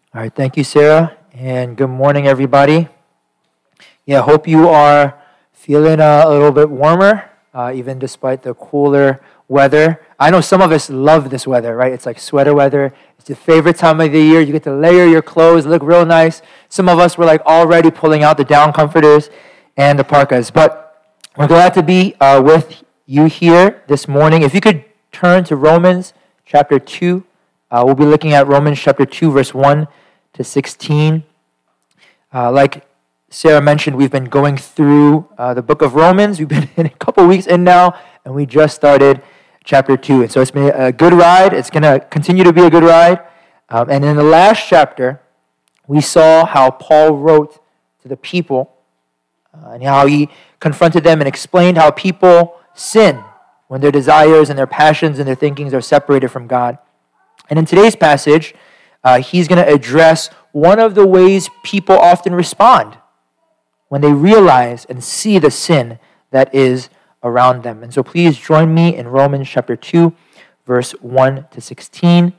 All right, thank you, Sarah, and good morning, everybody. Yeah, hope you are feeling a little bit warmer, even despite the cooler weather. I know some of us love this weather, right? It's like sweater weather. It's your favorite time of the year. You get to layer your clothes, look real nice. Some of us were like already pulling out the down comforters and the parkas. But we're glad to be with you here this morning. If you could turn to Romans chapter 2. We'll be looking at Romans chapter 2, verse 1 to 16. Like Sarah mentioned, we've been going through the book of Romans. We've been in a couple weeks in now, and we just started chapter 2. And so it's been a good ride. It's going to continue to be a good ride. And in the last chapter, we saw how Paul wrote to the people and how he confronted them and explained how people sin when their desires and their passions and their thinkings are separated from God. And in today's passage, he's going to address one of the ways people often respond when they realize and see the sin that is around them. And so please join me in Romans chapter 2, verse 1 to 16,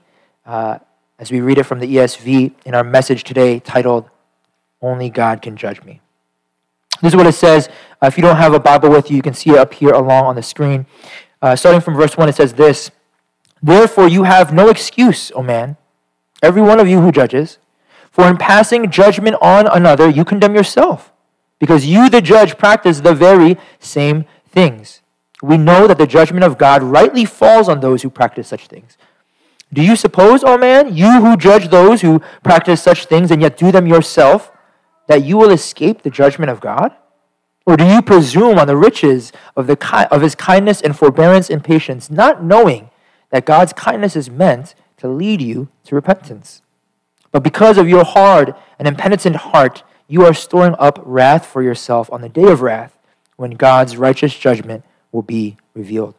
as we read it from the ESV in our message today titled, Only God Can Judge Me. This is what it says. If you don't have a Bible with you, you can see it up here along on the screen. Starting from verse 1, it says this, Therefore you have no excuse, O man, every one of you who judges, for in passing judgment on another you condemn yourself, because you, the judge, practice the very same things. We know that the judgment of God rightly falls on those who practice such things. Do you suppose, O man, you who judge those who practice such things and yet do them yourself, that you will escape the judgment of God? Or do you presume on the riches of his kindness and forbearance and patience, not knowing that God's kindness is meant to lead you to repentance? But because of your hard and impenitent heart, you are storing up wrath for yourself on the day of wrath, when God's righteous judgment will be revealed.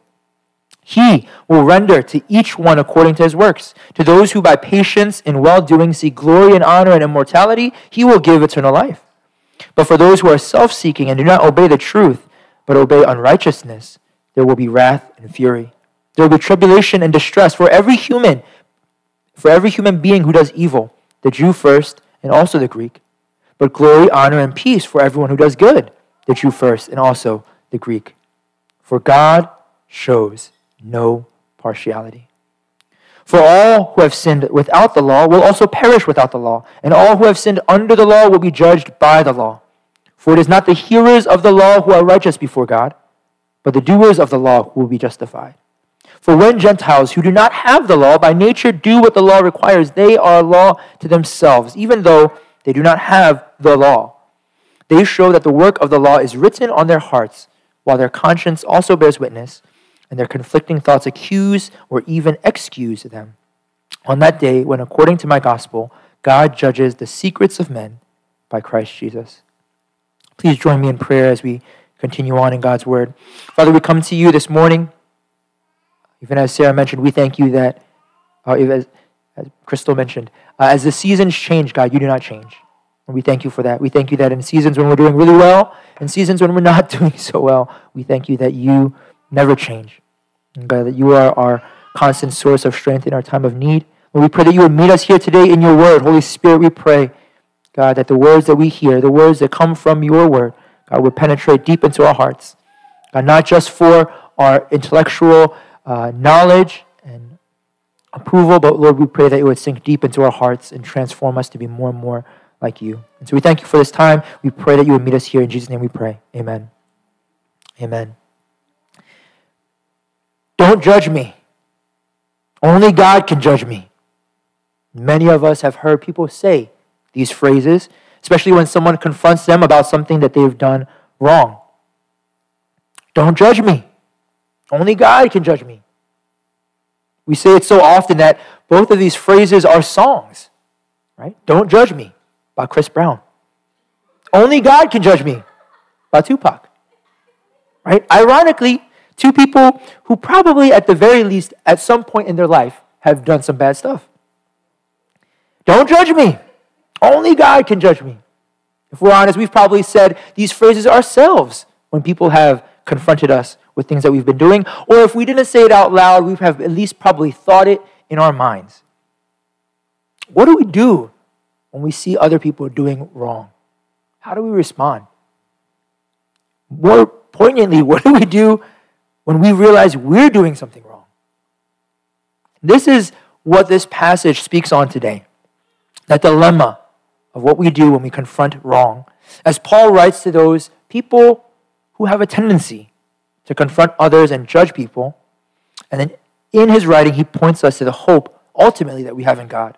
He will render to each one according to his works. To those who by patience in well-doing seek glory and honor and immortality, he will give eternal life. But for those who are self-seeking and do not obey the truth, but obey unrighteousness, there will be wrath and fury. There will be tribulation and distress for every human being who does evil, the Jew first and also the Greek. But glory, honor, and peace for everyone who does good, the Jew first and also the Greek. For God shows no partiality. For all who have sinned without the law will also perish without the law, and all who have sinned under the law will be judged by the law. For it is not the hearers of the law who are righteous before God, but the doers of the law who will be justified. For when Gentiles who do not have the law by nature do what the law requires, they are a law to themselves, even though they do not have the law. They show that the work of the law is written on their hearts, while their conscience also bears witness, and their conflicting thoughts accuse or even excuse them. On that day, when according to my gospel, God judges the secrets of men by Christ Jesus. Please join me in prayer as we continue on in God's word. Father, we come to you this morning. Even as Sarah mentioned, we thank you that, as Crystal mentioned, as the seasons change, God, you do not change. And we thank you for that. We thank you that in seasons when we're doing really well, in seasons when we're not doing so well, we thank you that you never change. And God, that you are our constant source of strength in our time of need. And we pray that you would meet us here today in your word. Holy Spirit, we pray, God, that the words that we hear, the words that come from your word, God, would penetrate deep into our hearts. God, not just for our intellectual knowledge and approval, but Lord, we pray that it would sink deep into our hearts and transform us to be more and more like you. And so we thank you for this time. We pray that you would meet us here. In Jesus' name we pray. Amen. Amen. Don't judge me. Only God can judge me. Many of us have heard people say these phrases, especially when someone confronts them about something that they've done wrong. Don't judge me. Only God can judge me. We say it so often that both of these phrases are songs, right? Don't Judge Me by Chris Brown. Only God Can Judge Me by Tupac, right? Ironically, two people who probably at the very least at some point in their life have done some bad stuff. Don't judge me. Only God can judge me. If we're honest, we've probably said these phrases ourselves when people have confronted us with things that we've been doing, or if we didn't say it out loud, we have at least probably thought it in our minds. What do we do when we see other people doing wrong? How do we respond? More poignantly, what do we do when we realize we're doing something wrong? This is what this passage speaks on today. That dilemma of what we do when we confront wrong. As Paul writes to those people who have a tendency to confront others and judge people, and then in his writing, he points us to the hope ultimately that we have in God.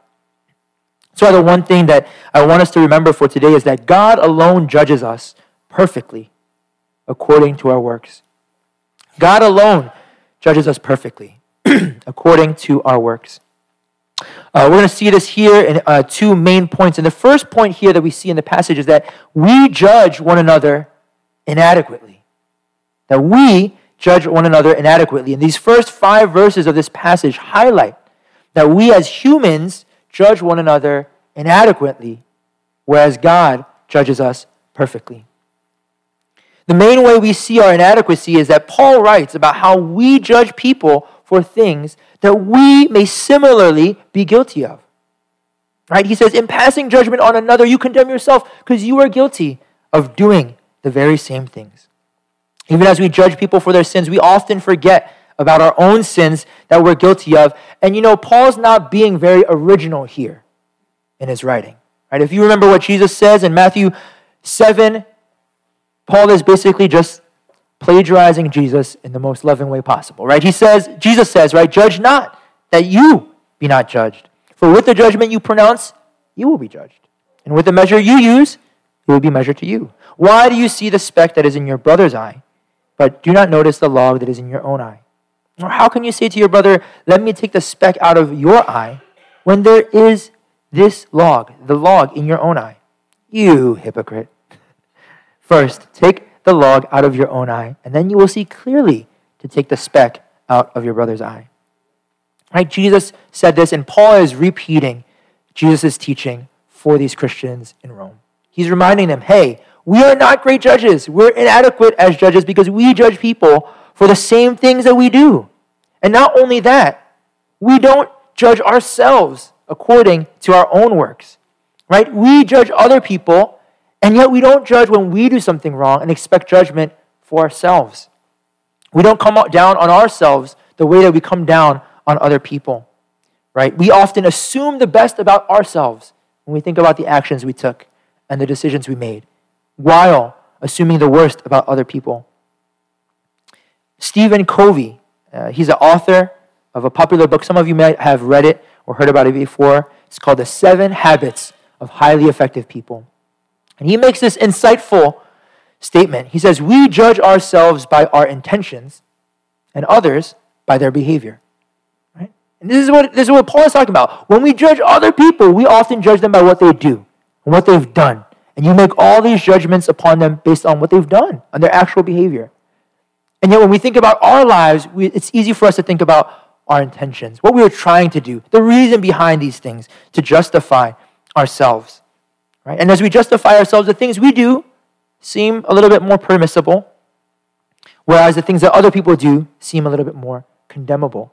So the one thing that I want us to remember for today is that God alone judges us perfectly according to our works. God alone judges us perfectly according to our works. We're going to see this here in two main points. And the first point here that we see in the passage is that we judge one another inadequately. That we judge one another inadequately. And these first 5 verses of this passage highlight that we as humans judge one another inadequately, whereas God judges us perfectly. The main way we see our inadequacy is that Paul writes about how we judge people for things that we may similarly be guilty of. Right? He says, in passing judgment on another, you condemn yourself because you are guilty of doing the very same things. Even as we judge people for their sins, we often forget about our own sins that we're guilty of. And Paul's not being very original here in his writing. Right? If you remember what Jesus says in Matthew 7, Paul is basically just plagiarizing Jesus in the most loving way possible, right? Jesus says, right, judge not, that you be not judged. For with the judgment you pronounce, you will be judged. And with the measure you use, it will be measured to you. Why do you see the speck that is in your brother's eye, but do not notice the log that is in your own eye? Or how can you say to your brother, let me take the speck out of your eye, when there is this log, the log in your own eye? You hypocrite. First, take the log out of your own eye, and then you will see clearly to take the speck out of your brother's eye. Right? Jesus said this, and Paul is repeating Jesus' teaching for these Christians in Rome. He's reminding them, hey, we are not great judges. We're inadequate as judges because we judge people for the same things that we do. And not only that, we don't judge ourselves according to our own works. Right? We judge other people, and yet we don't judge when we do something wrong and expect judgment for ourselves. We don't come down on ourselves the way that we come down on other people, right? We often assume the best about ourselves when we think about the actions we took and the decisions we made, while assuming the worst about other people. Stephen Covey, he's an author of a popular book. Some of you might have read it or heard about it before. It's called The 7 Habits of Highly Effective People. And he makes this insightful statement. He says, we judge ourselves by our intentions and others by their behavior. Right? And this is what Paul is talking about. When we judge other people, we often judge them by what they do and what they've done. And you make all these judgments upon them based on what they've done, on their actual behavior. And yet when we think about our lives, it's easy for us to think about our intentions, what we were trying to do, the reason behind these things, to justify ourselves. Right? And as we justify ourselves, the things we do seem a little bit more permissible, whereas the things that other people do seem a little bit more condemnable.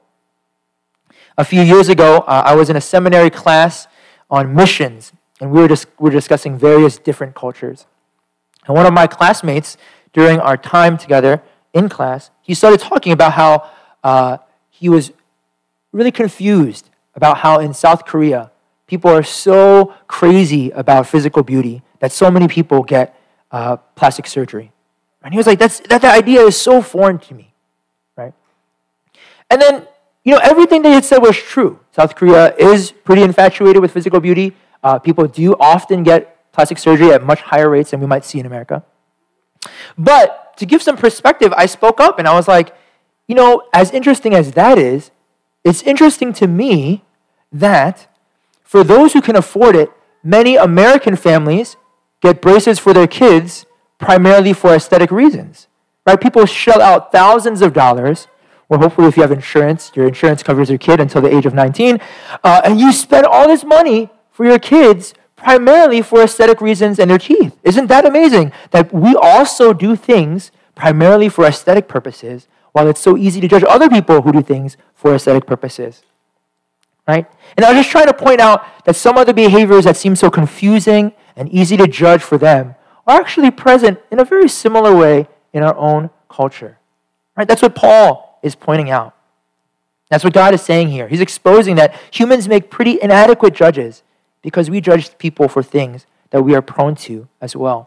A few years ago, I was in a seminary class on missions, and we were discussing various different cultures. And one of my classmates, during our time together in class, he started talking about how he was really confused about how in South Korea, people are so crazy about physical beauty that so many people get plastic surgery. And he was like, that idea is so foreign to me, right? And then, everything they had said was true. South Korea is pretty infatuated with physical beauty. People do often get plastic surgery at much higher rates than we might see in America. But to give some perspective, I spoke up and I was like, as interesting as that is, it's interesting to me that for those who can afford it, many American families get braces for their kids primarily for aesthetic reasons. Right? People shell out thousands of dollars, or hopefully if you have insurance, your insurance covers your kid until the age of 19, and you spend all this money for your kids primarily for aesthetic reasons and their teeth. Isn't that amazing? That we also do things primarily for aesthetic purposes, while it's so easy to judge other people who do things for aesthetic purposes. right? And I was just trying to point out that some of the behaviors that seem so confusing and easy to judge for them are actually present in a very similar way in our own culture, right? That's what Paul is pointing out. That's what God is saying here. He's exposing that humans make pretty inadequate judges because we judge people for things that we are prone to as well.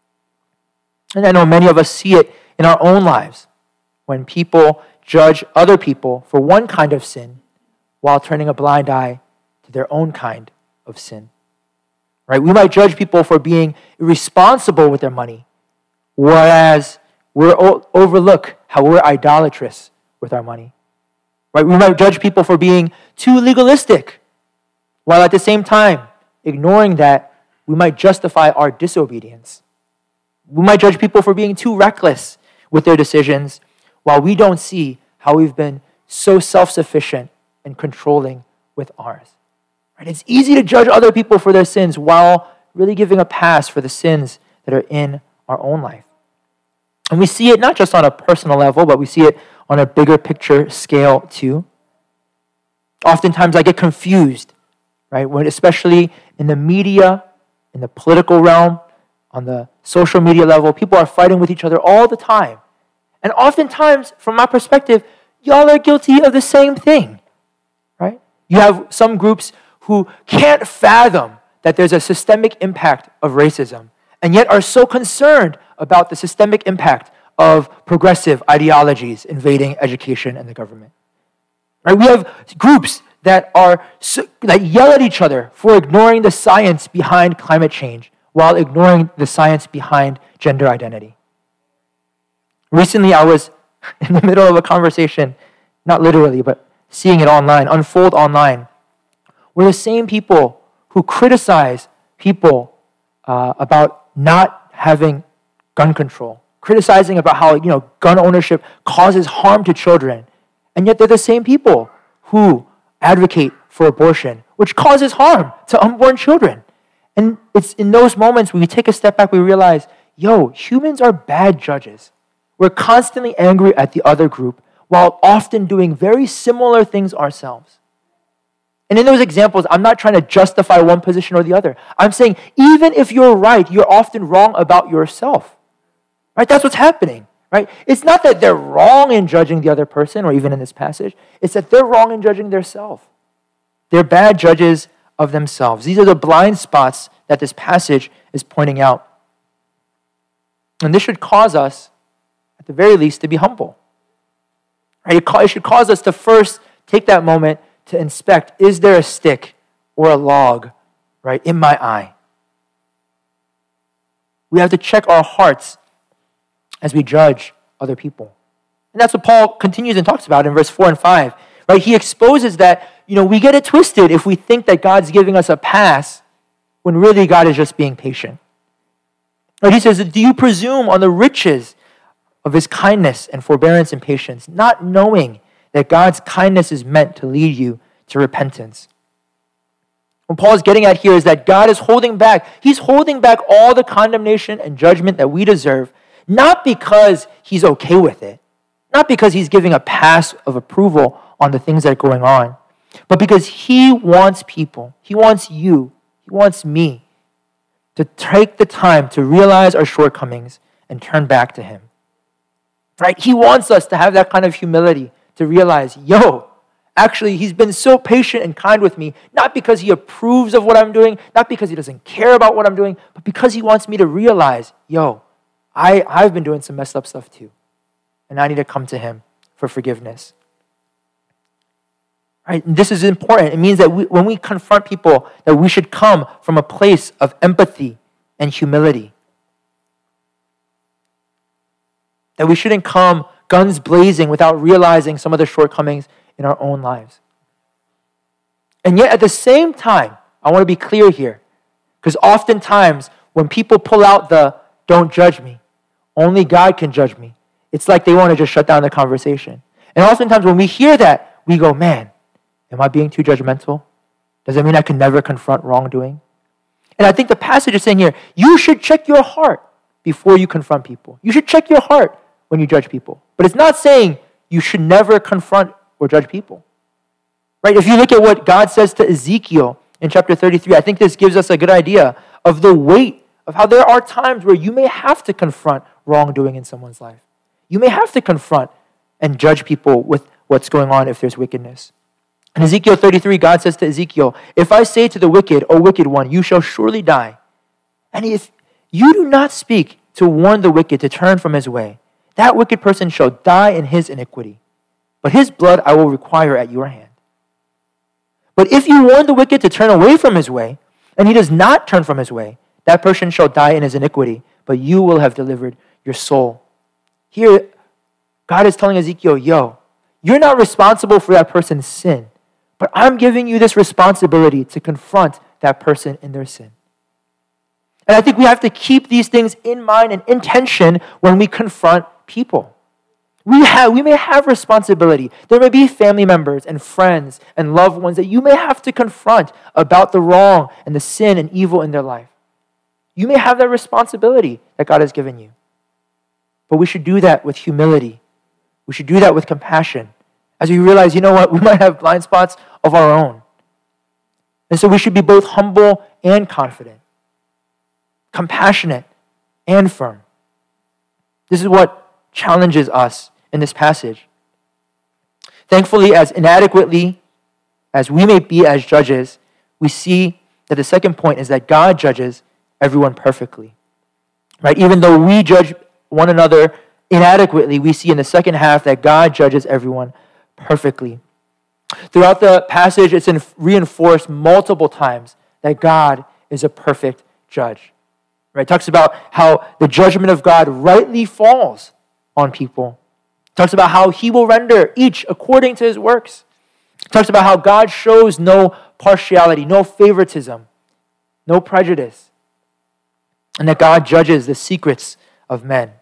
And I know many of us see it in our own lives when people judge other people for one kind of sin while turning a blind eye to their own kind of sin. Right? We might judge people for being irresponsible with their money, whereas we'll overlook how we're idolatrous with our money. Right? We might judge people for being too legalistic, while at the same time ignoring that we might justify our disobedience. We might judge people for being too reckless with their decisions, while we don't see how we've been so self-sufficient and controlling with ours. Right? It's easy to judge other people for their sins while really giving a pass for the sins that are in our own life. And we see it not just on a personal level, but we see it on a bigger picture scale too. Oftentimes I get confused, right? When, especially in the media, in the political realm, on the social media level, people are fighting with each other all the time. And oftentimes, from my perspective, y'all are guilty of the same thing, right? You have some groups who can't fathom that there's a systemic impact of racism, and yet are so concerned about the systemic impact of progressive ideologies invading education and the government. Right? We have groups that yell at each other for ignoring the science behind climate change while ignoring the science behind gender identity. Recently, I was in the middle of a conversation, not literally, but seeing it online, unfold online, where the same people who criticize people about not having gun control, criticizing about how gun ownership causes harm to children, and yet they're the same people who advocate for abortion, which causes harm to unborn children. And it's in those moments when we take a step back, we realize, humans are bad judges. We're constantly angry at the other group while often doing very similar things ourselves. And in those examples, I'm not trying to justify one position or the other. I'm saying even if you're right, you're often wrong about yourself. Right? That's what's happening. Right? It's not that they're wrong in judging the other person, or even in this passage. It's that they're wrong in judging themselves. They're bad judges of themselves. These are the blind spots that this passage is pointing out. And this should cause us, at the very least, to be humble. Right? It should cause us to first take that moment to inspect, is there a stick or a log, right, in my eye? We have to check our hearts as we judge other people. And that's what Paul continues and talks about in verse 4 and 5. Right? He exposes that, we get it twisted if we think that God's giving us a pass when really God is just being patient. Right? He says, do you presume on the riches of his kindness and forbearance and patience, not knowing that God's kindness is meant to lead you to repentance? What Paul is getting at here is that God is holding back. He's holding back all the condemnation and judgment that we deserve, not because he's okay with it, not because he's giving a pass of approval on the things that are going on, but because he wants people, he wants you, he wants me to take the time to realize our shortcomings and turn back to him. Right? He wants us to have that kind of humility to realize, actually, he's been so patient and kind with me, not because he approves of what I'm doing, not because he doesn't care about what I'm doing, but because he wants me to realize, I've been doing some messed up stuff too, and I need to come to him for forgiveness. Right? And this is important. It means that when we confront people, that we should come from a place of empathy and humility. That we shouldn't come guns blazing without realizing some of the shortcomings in our own lives. And yet at the same time, I want to be clear here, because oftentimes when people pull out the "don't judge me, only God can judge me," it's like they want to just shut down the conversation. And oftentimes when we hear that, we go, man, am I being too judgmental? Does it mean I can never confront wrongdoing? And I think the passage is saying here, you should check your heart before you confront people. You should check your heart when you judge people. But it's not saying you should never confront or judge people. Right? If you look at what God says to Ezekiel in chapter 33, I think this gives us a good idea of the weight of how there are times where you may have to confront wrongdoing in someone's life. You may have to confront and judge people with what's going on if there's wickedness. In Ezekiel 33, God says to Ezekiel, "If I say to the wicked, O wicked one, you shall surely die. And if you do not speak to warn the wicked to turn from his way, that wicked person shall die in his iniquity. But his blood I will require at your hand. But if you warn the wicked to turn away from his way, and he does not turn from his way, that person shall die in his iniquity, but you will have delivered your soul." Here, God is telling Ezekiel, you're not responsible for that person's sin, but I'm giving you this responsibility to confront that person in their sin. And I think we have to keep these things in mind and in tension when we confront people. We may have responsibility. There may be family members and friends and loved ones that you may have to confront about the wrong and the sin and evil in their life. You may have that responsibility that God has given you. But we should do that with humility. We should do that with compassion. As we realize, we might have blind spots of our own. And so we should be both humble and confident, compassionate and firm. This is what challenges us in this passage. Thankfully, as inadequately as we may be as judges, we see that the second point is that God judges everyone perfectly. Right? Even though we judge one another inadequately, we see in the second half that God judges everyone perfectly. Throughout the passage, it's reinforced multiple times that God is a perfect judge. Right? It talks about how the judgment of God rightly falls on people. It talks about how he will render each according to his works. It talks about how God shows no partiality, no favoritism, no prejudice, and that God judges the secrets of men.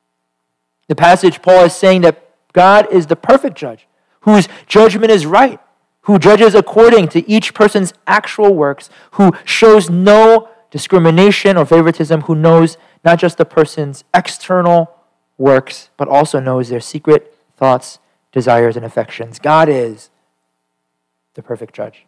The passage, Paul is saying that God is the perfect judge, whose judgment is right, who judges according to each person's actual works, who shows no discrimination or favoritism, who knows not just the person's external works, but also knows their secret thoughts, desires, and affections. God is the perfect judge.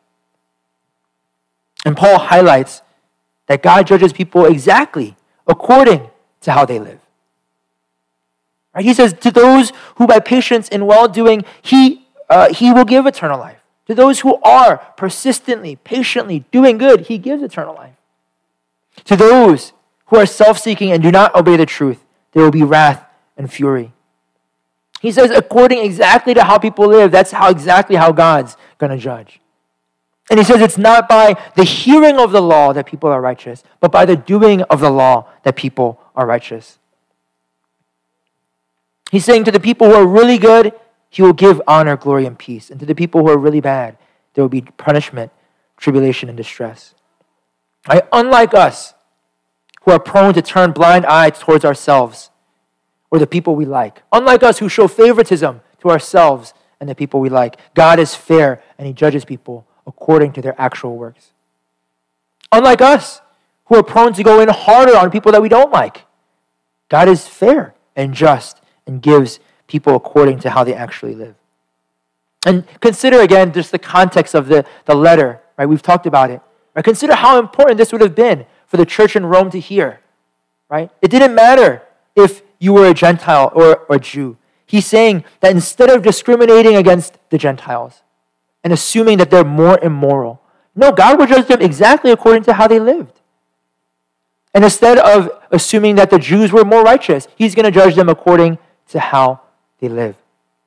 And Paul highlights that God judges people exactly according to how they live. Right? He says, to those who by patience and well-doing, he will give eternal life. To those who are persistently, patiently doing good, he gives eternal life. To those who are self-seeking and do not obey the truth, there will be wrath and fury. He says, according exactly to how people live, that's exactly how God's going to judge. And he says it's not by the hearing of the law that people are righteous, but by the doing of the law that people are righteous. He's saying to the people who are really good, he will give honor, glory, and peace. And to the people who are really bad, there will be punishment, tribulation, and distress. Right? Unlike us, who are prone to turn blind eyes towards ourselves or the people we like. Unlike us who show favoritism to ourselves and the people we like. God is fair and he judges people according to their actual works. Unlike us who are prone to go in harder on people that we don't like. God is fair and just and gives people according to how they actually live. And consider again just the context of the letter, right? We've talked about it. Right? Consider how important this would have been for the church in Rome to hear, right? It didn't matter if you were a Gentile or a Jew. He's saying that instead of discriminating against the Gentiles and assuming that they're more immoral, no, God will judge them exactly according to how they lived. And instead of assuming that the Jews were more righteous, he's going to judge them according to how they live.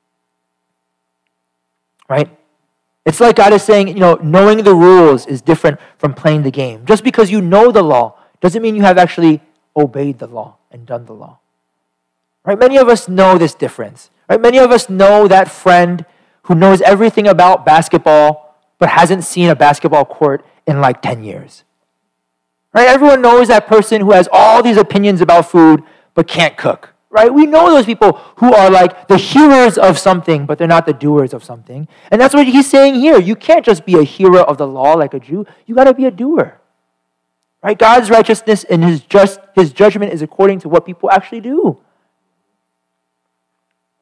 Right? It's like God is saying, knowing the rules is different from playing the game. Just because you know the law doesn't mean you have actually obeyed the law and done the law. Right? Many of us know this difference. Right? Many of us know that friend who knows everything about basketball but hasn't seen a basketball court in like 10 years. Right? Everyone knows that person who has all these opinions about food but can't cook. Right? We know those people who are like the hearers of something, but they're not the doers of something. And that's what he's saying here. You can't just be a hearer of the law like a Jew. You got to be a doer. Right? God's righteousness and his judgment is according to what people actually do.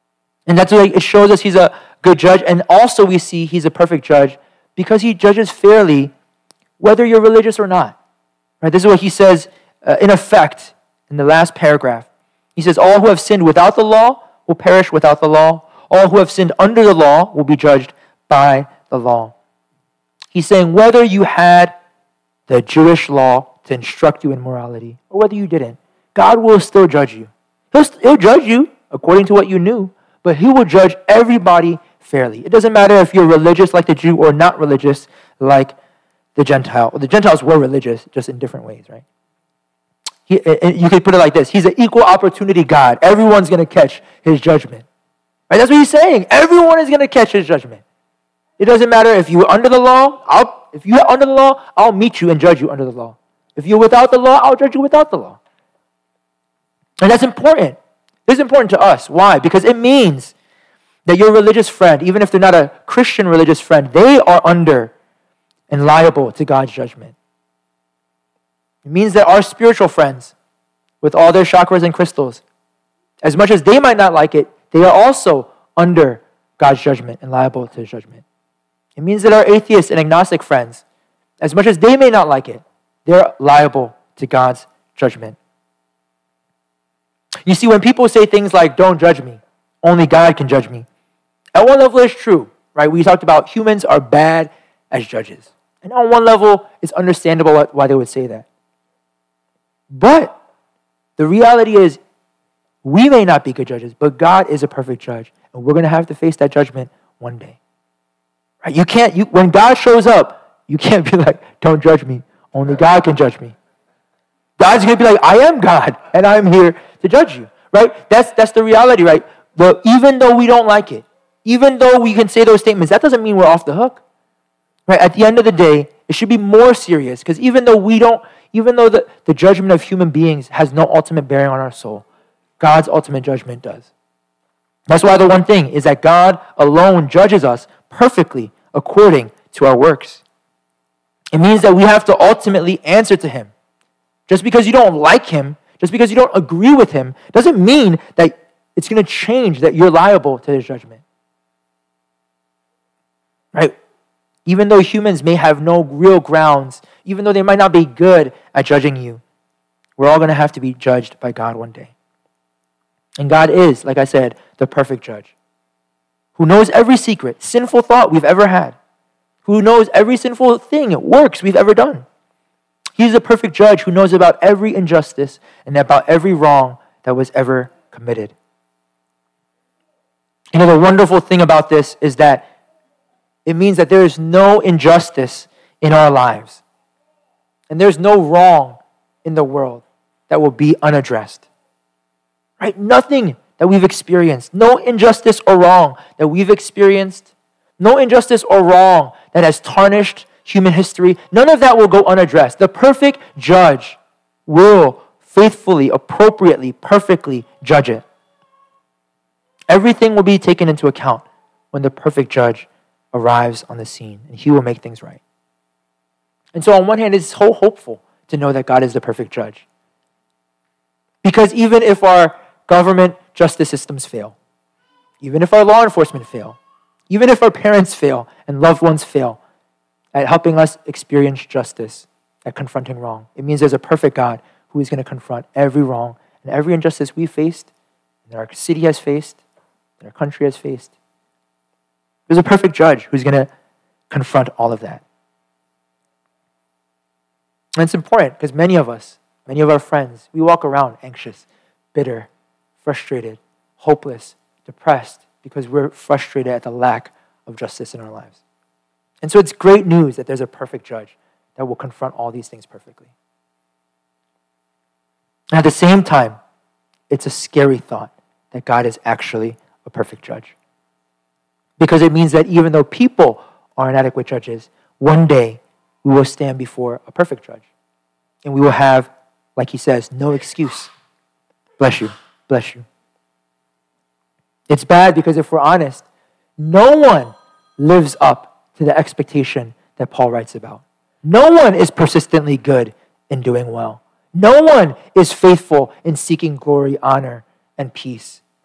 And that's why it shows us he's a good judge. And also we see he's a perfect judge because he judges fairly whether you're religious or not. Right? This is what he says in effect in the last paragraph. He says, all who have sinned without the law will perish without the law. All who have sinned under the law will be judged by the law. He's saying whether you had the Jewish law to instruct you in morality or whether you didn't, God will still judge you. He'll judge you according to what you knew, but he will judge everybody fairly. It doesn't matter if you're religious like the Jew or not religious like the Gentile. Well, the Gentiles were religious, just in different ways, right? You could put it like this. He's an equal opportunity God. Everyone's going to catch his judgment. Right? That's what he's saying. Everyone is going to catch his judgment. It doesn't matter if you're under the law. If you're under the law, I'll meet you and judge you under the law. If you're without the law, I'll judge you without the law. And that's important. It's important to us. Why? Because it means that your religious friend, even if they're not a Christian religious friend, they are under and liable to God's judgment. It means that our spiritual friends, with all their chakras and crystals, as much as they might not like it, they are also under God's judgment and liable to his judgment. It means that our atheist and agnostic friends, as much as they may not like it, they're liable to God's judgment. You see, when people say things like, don't judge me, only God can judge me, at one level it's true, right? We talked about humans are bad as judges. And on one level, it's understandable why they would say that. But the reality is, we may not be good judges, but God is a perfect judge. And we're going to have to face that judgment one day. Right? When God shows up, you can't be like, don't judge me. Only God can judge me. God's going to be like, I am God, and I'm here to judge you. Right? That's the reality, right? But even though we don't like it, even though we can say those statements, that doesn't mean we're off the hook. Right? At the end of the day, it should be more serious, because even though the judgment of human beings has no ultimate bearing on our soul, God's ultimate judgment does. That's why the one thing is that God alone judges us perfectly according to our works. It means that we have to ultimately answer to him. Just because you don't like him, just because you don't agree with him, doesn't mean that it's going to change that you're liable to his judgment. Right? Even though humans may have no real grounds, even though they might not be good at judging you, we're all going to have to be judged by God one day. And God is, like I said, the perfect judge, who knows every secret, sinful thought we've ever had, who knows every sinful thing, works we've ever done. He's a perfect judge who knows about every injustice and about every wrong that was ever committed. You know, the wonderful thing about this is that it means that there is no injustice in our lives. And there's no wrong in the world that will be unaddressed. Right? Nothing that we've experienced, no injustice or wrong that we've experienced, no injustice or wrong that has tarnished human history, none of that will go unaddressed. The perfect judge will faithfully, appropriately, perfectly judge it. Everything will be taken into account when the perfect judge arrives on the scene, and he will make things right. And so on one hand, it's so hopeful to know that God is the perfect judge. Because even if our government justice systems fail, even if our law enforcement fail, even if our parents fail and loved ones fail at helping us experience justice, at confronting wrong, it means there's a perfect God who is going to confront every wrong and every injustice we faced, that our city has faced, that our country has faced. There's a perfect judge who's going to confront all of that. And it's important because many of our friends, we walk around anxious, bitter, frustrated, hopeless, depressed, because we're frustrated at the lack of justice in our lives. And so it's great news that there's a perfect judge that will confront all these things perfectly. And at the same time, it's a scary thought that God is actually a perfect judge. Because it means that even though people are inadequate judges, one day we will stand before a perfect judge. And we will have, like he says, no excuse. Bless you. Bless you. It's bad because if we're honest, no one lives up to the expectation that Paul writes about. No one is persistently good in doing well. No one is faithful in seeking glory, honor, and peace.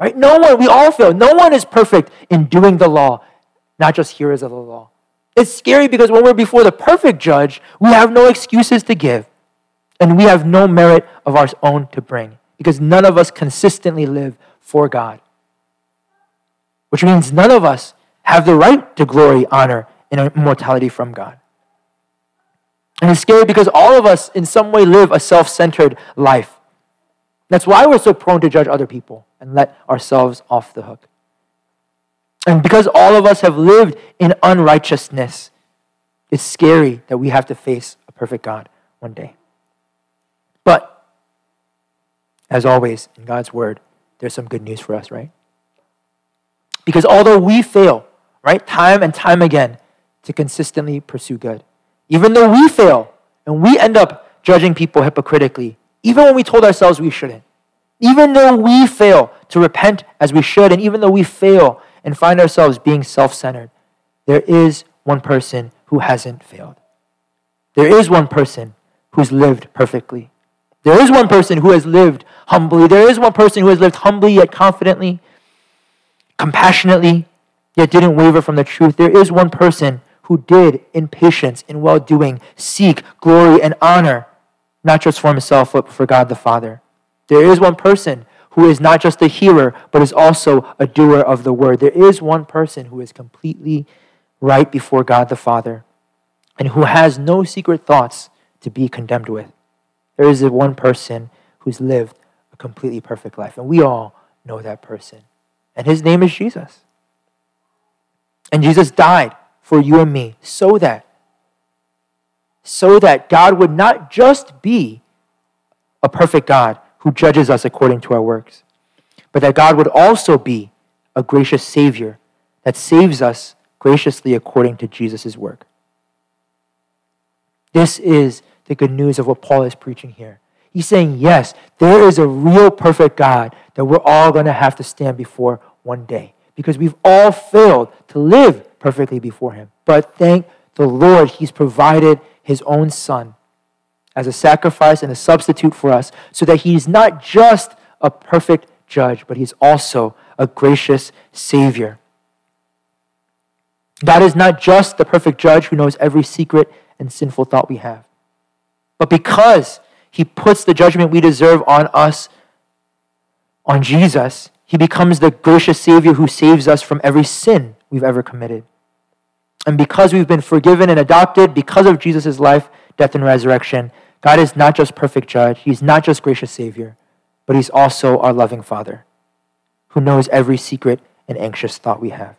Right? No one, we all fail. No one is perfect in doing the law, not just hearers of the law. It's scary because when we're before the perfect judge, we have no excuses to give. And we have no merit of our own to bring because none of us consistently live for God. Which means none of us have the right to glory, honor, and immortality from God. And it's scary because all of us in some way live a self-centered life. That's why we're so prone to judge other people and let ourselves off the hook. And because all of us have lived in unrighteousness, it's scary that we have to face a perfect God one day. But, as always, in God's word, there's some good news for us, right? Because although we fail, right, time and time again to consistently pursue good, even though we fail and we end up judging people hypocritically, even when we told ourselves we shouldn't, even though we fail to repent as we should, and even though we fail and find ourselves being self-centered, there is one person who hasn't failed. There is one person who's lived perfectly. There is one person who has lived humbly. There is one person who has lived humbly yet confidently, compassionately, yet didn't waver from the truth. There is one person who did, in patience, in well-doing, seek glory and honor, not just for himself, but for God the Father. There is one person who is not just a hearer, but is also a doer of the word. There is one person who is completely right before God the Father and who has no secret thoughts to be condemned with. There is one person who's lived a completely perfect life, and we all know that person. And his name is Jesus. And Jesus died for you and me so that God would not just be a perfect God who judges us according to our works, but that God would also be a gracious Savior that saves us graciously according to Jesus' work. This is the good news of what Paul is preaching here. He's saying, yes, there is a real perfect God that we're all going to have to stand before one day because we've all failed to live perfectly before him. But thank the Lord, he's provided his own Son as a sacrifice and a substitute for us so that he's not just a perfect judge, but he's also a gracious Savior. God is not just the perfect judge who knows every secret and sinful thought we have, but because he puts the judgment we deserve on us, on Jesus, he becomes the gracious Savior who saves us from every sin we've ever committed. And because we've been forgiven and adopted because of Jesus' life, death, and resurrection, God is not just perfect judge, he's not just gracious Savior, but he's also our loving Father who knows every secret and anxious thought we have.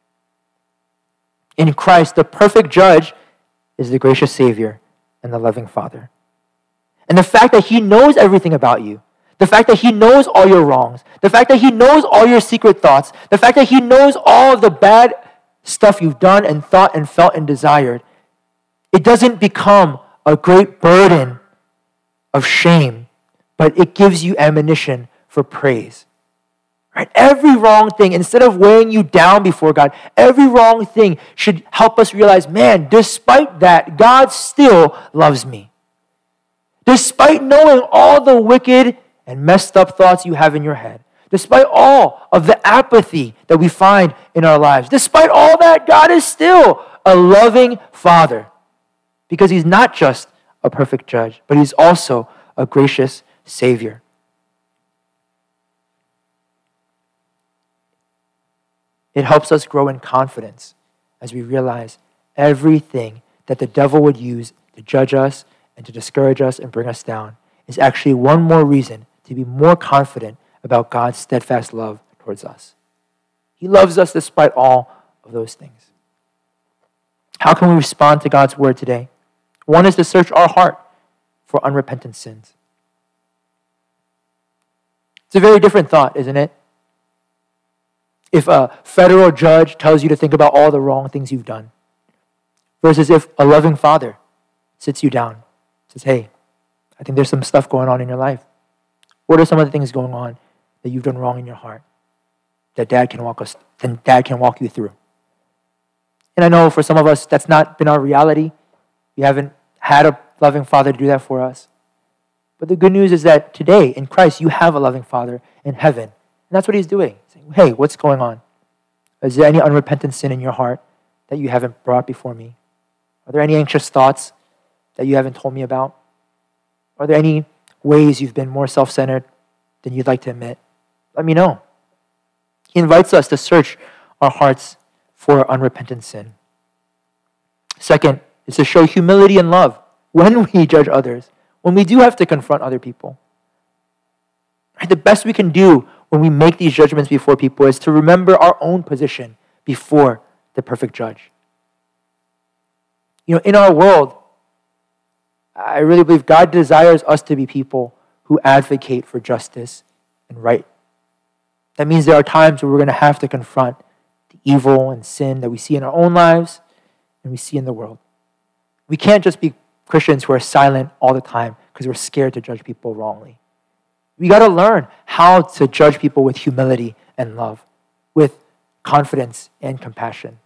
In Christ, the perfect judge is the gracious Savior and the loving Father. And the fact that he knows everything about you, the fact that he knows all your wrongs, the fact that he knows all your secret thoughts, the fact that he knows all of the bad stuff you've done and thought and felt and desired, it doesn't become a great burden of shame, but it gives you ammunition for praise. Right? Every wrong thing, instead of weighing you down before God, every wrong thing should help us realize, man, despite that, God still loves me. Despite knowing all the wicked and messed up thoughts you have in your head, despite all of the apathy that we find in our lives, despite all that, God is still a loving Father because he's not just a perfect judge, but he's also a gracious Savior. It helps us grow in confidence as we realize everything that the devil would use to judge us and to discourage us and bring us down is actually one more reason to be more confident about God's steadfast love towards us. He loves us despite all of those things. How can we respond to God's word today? One is to search our heart for unrepentant sins. It's a very different thought, isn't it? If a federal judge tells you to think about all the wrong things you've done, versus if a loving father sits you down, says, hey, I think there's some stuff going on in your life. What are some of the things going on that you've done wrong in your heart that Dad can walk you through? And I know for some of us, that's not been our reality. We haven't had a loving Father to do that for us. But the good news is that today, in Christ, you have a loving Father in heaven And that's what he's doing. He's saying, hey, what's going on? Is there any unrepentant sin in your heart that you haven't brought before me? Are there any anxious thoughts that you haven't told me about? Are there any ways you've been more self-centered than you'd like to admit? Let me know. He invites us to search our hearts for unrepentant sin. Second is to show humility and love when we judge others, when we do have to confront other people. Right? The best we can do when we make these judgments before people is to remember our own position before the perfect judge. In our world, I really believe God desires us to be people who advocate for justice and right. That means there are times where we're going to have to confront the evil and sin that we see in our own lives and we see in the world. We can't just be Christians who are silent all the time because we're scared to judge people wrongly. We got to learn how to judge people with humility and love, with confidence and compassion.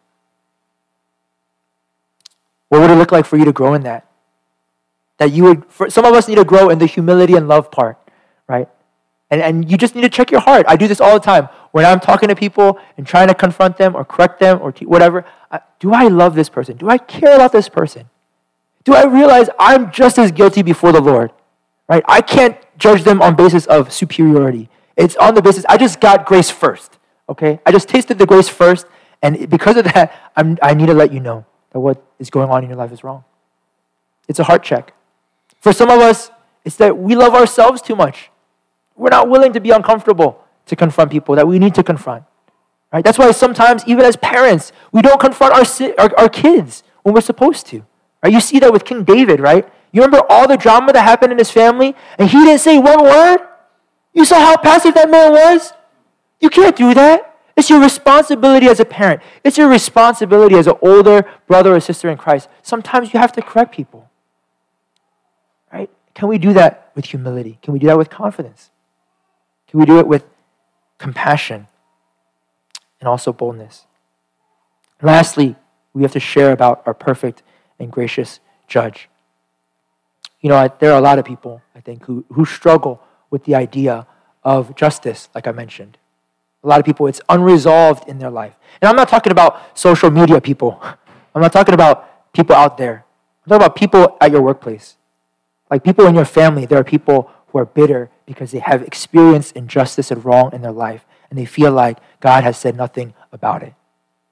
What would it look like for you to grow in that? Some of us need to grow in the humility and love part, right? And you just need to check your heart. I do this all the time. When I'm talking to people and trying to confront them or correct them or whatever, do I love this person? Do I care about this person? Do I realize I'm just as guilty before the Lord, right? I can't judge them on basis of superiority. It's on the basis, I just got grace first, okay? I just tasted the grace first, and because of that, I need to let you know that what is going on in your life is wrong. It's a heart check. For some of us, it's that we love ourselves too much. We're not willing to be uncomfortable to confront people that we need to confront. Right? That's why sometimes, even as parents, we don't confront our kids when we're supposed to. Right? You see that with King David, right? You remember all the drama that happened in his family, and he didn't say one word? You saw how passive that man was? You can't do that. It's your responsibility as a parent. It's your responsibility as an older brother or sister in Christ. Sometimes you have to correct people. Right? Can we do that with humility? Can we do that with confidence? Can we do it with compassion and also boldness? Lastly, we have to share about our perfect and gracious judge. There are a lot of people, I think, who struggle with the idea of justice, like I mentioned. A lot of people, it's unresolved in their life. And I'm not talking about social media people. I'm not talking about people out there. I'm talking about people at your workplace. Like people in your family, there are people who are bitter because they have experienced injustice and wrong in their life, and they feel like God has said nothing about it.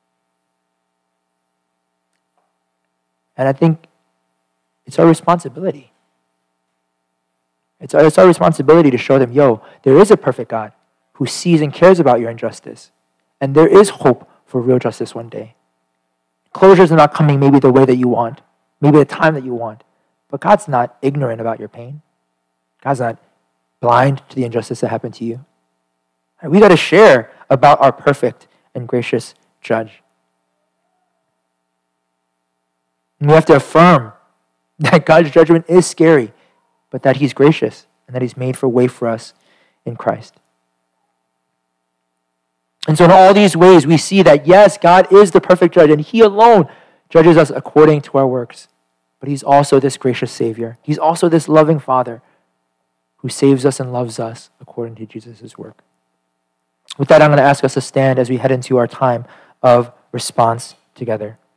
And I think it's our responsibility. It's our responsibility to show them, there is a perfect God who sees and cares about your injustice, and there is hope for real justice one day. Closures are not coming maybe the way that you want, maybe the time that you want, but God's not ignorant about your pain. God's not blind to the injustice that happened to you. And we got to share about our perfect and gracious judge. And we have to affirm that God's judgment is scary, but that he's gracious and that he's made for way for us in Christ. And so in all these ways, we see that, yes, God is the perfect judge, and he alone judges us according to our works. But he's also this gracious Savior. He's also this loving Father who saves us and loves us according to Jesus' work. With that, I'm going to ask us to stand as we head into our time of response together.